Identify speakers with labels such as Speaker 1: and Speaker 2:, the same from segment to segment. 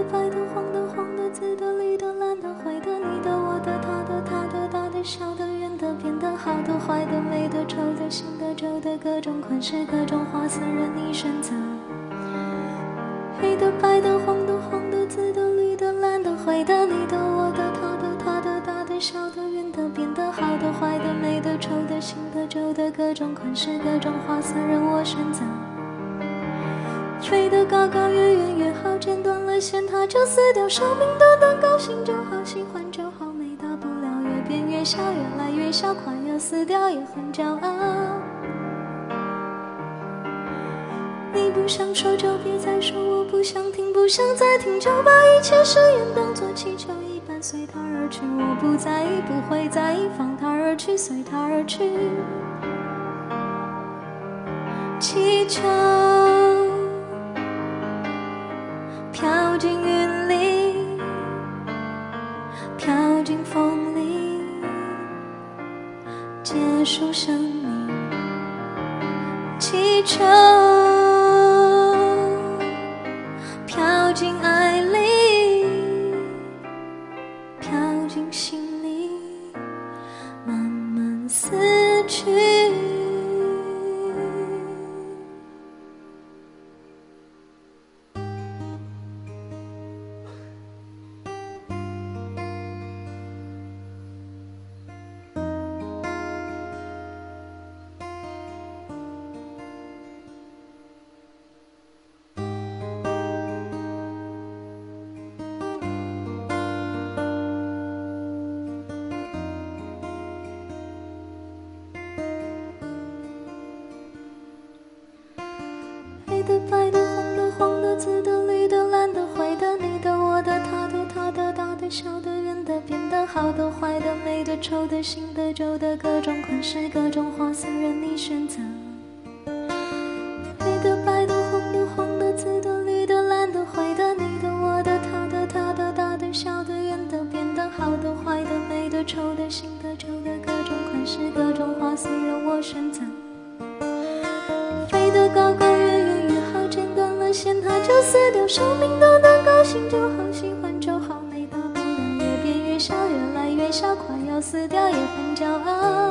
Speaker 1: 白的、黄的、黄的、紫的、绿的、蓝的、灰的、你的、我的、他的、他的、大的、小的、圆的、扁的、好的、坏的、美的、丑的、新的、旧的，各种款式、各种花色任你选择。黑的、白的、黄的、黄的、紫的、绿的、蓝的、灰的、你的、我的、他的、他的、大的、小的、圆的、扁的、好的、坏的、美的、丑的、新的、旧的，各种款式、各种花色任我选择。飞得高高，越远越好，剪断了线它就死掉，寿命短短，高兴就好，喜欢就好，没大不了，越变越小，越来越小，快要死掉也很骄傲。你不想说就别再说，我不想听，不想再听，就把一切誓言当作气球一般随它而去，我不在意，不会在意，放它而去，随它而去。气球飘进云里，飘进风里，结束生命。气球飘进爱里，飘进心里，慢慢死去。黑的、白的、红的、黄的、紫的、绿的、蓝的、灰的，你的、我的、他的、他的、大的、小的、圆的、扁的、好的、坏的、美的、丑的、新的、旧的，各种款式、各种花色任你选择。黑的、白的、红的、黄的、紫的、绿的、蓝的、灰的，你的、我的、他的、他的、大的、小的、圆的、扁的、好的、坏的、美的、丑的、新的、旧的，各种款式、各种花色任我选择。飞得高高，越远越好，剪断了线它就死掉，寿命短短，高兴就好，喜欢就好，没大不了，越变越小，越来越小，快要死掉也很骄傲。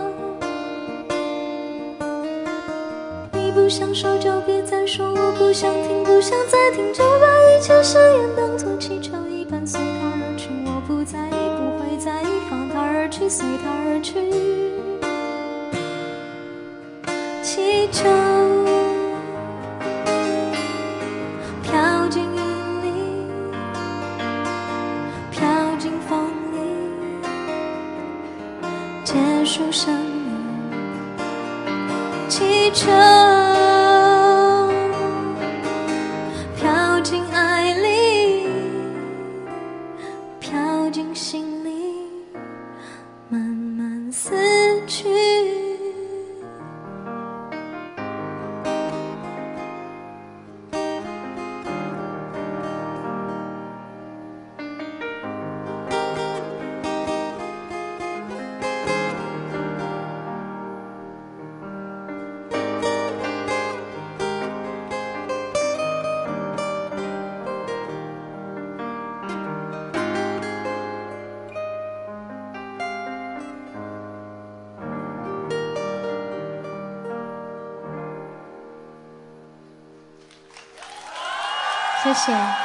Speaker 1: 你不想说就别再说，我不想听，不想再听，就把一切誓言当作气球一般随它而去，我不在意，不会在意，放它而去，随它而去。气球飘进云里，飘进风里，结束生命。气球飘进爱里，飘进心里，慢慢死去。谢谢。